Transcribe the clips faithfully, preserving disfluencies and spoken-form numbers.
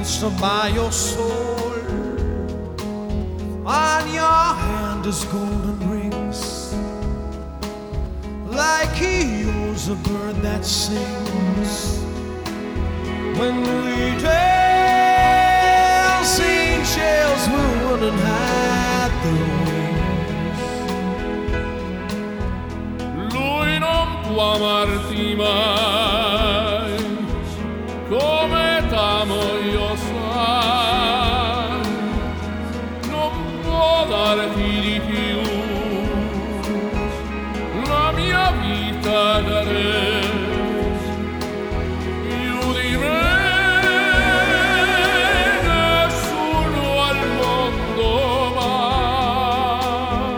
touched by your soul. On your hand is golden rings, like eels, a bird that sings. When we dance, angels will run and hide their wings. Lui non può amarti mai come t'amo io, sai, non può darti di più, la mia vita darei più di me. Nessuno al mondo mai.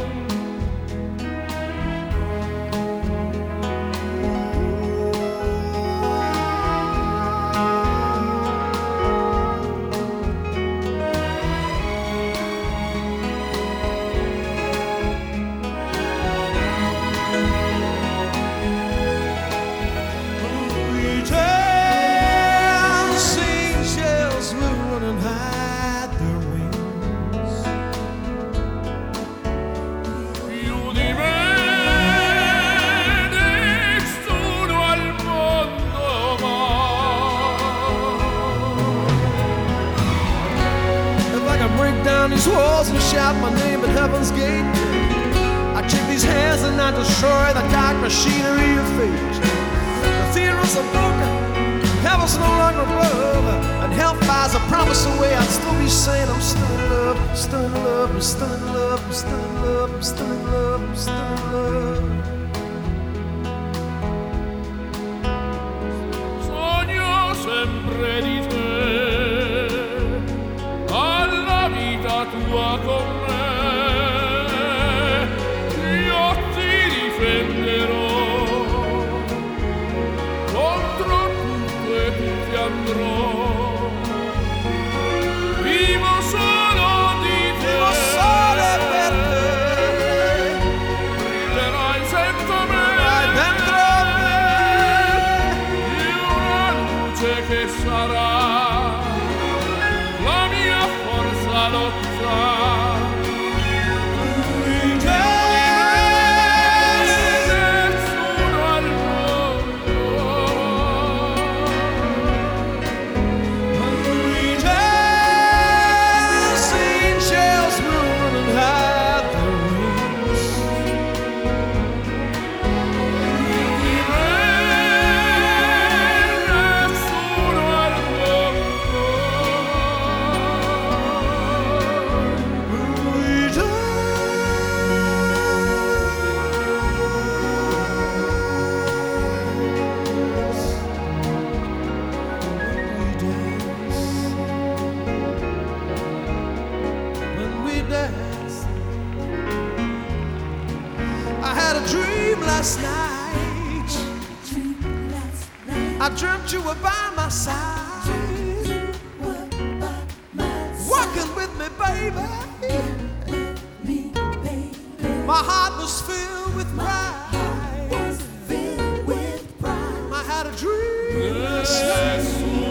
Down these walls and shout my name at heaven's gate. I take these hands and I destroy the dark machinery of fate. The theatres are broken, heaven's no longer above, and hellfire's a promise away. I'd still be saying I'm still in love, still in love, I'm still in love, I'm still in love, I'm still in love, I'm still in love. Sogno sempre di te, tua con me, io ti difenderò, contro tutto e tutti andrò, vivo solo di te, vivo solo per te, brillerai senza me, dentro me, di una luce che sarà la mia forza lotta. Last night, I dreamt you were by my side, walking with me, baby. My heart was filled with pride. I had a dream last night.